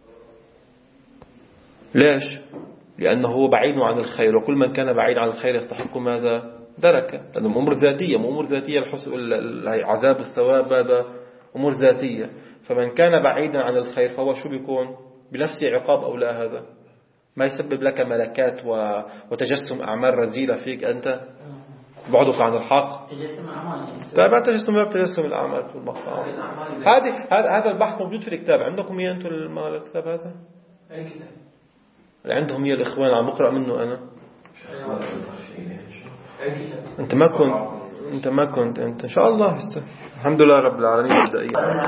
ليش؟ لأنه هو بعيد عن الخير وكل من كان بعيد عن الخير يستحق ماذا؟ دركة. لأنه أمور ذاتية أمور ذاتية العذاب والثواب هذا أمور ذاتية. فمن كان بعيدا عن الخير فهو شو بيكون؟ بنفسه عقاب أو لا؟ هذا ما يسبب لك ملكات وتجسم أعمال رزيلة فيك أنت بعدك عن الحق. تجسم أعمال تابع تجسم تجسم الأعمال في المقام. هذه هذا البحث موجود في الكتاب. عندكم إياه أنتم الكتاب هذا؟ أي كتاب؟ عندهم إياه الإخوان عم بقرأ منه أنا. أي كتاب؟ أنت ما كنت أنت ما كنت أنت إن شاء الله الحمد لله رب العالمين.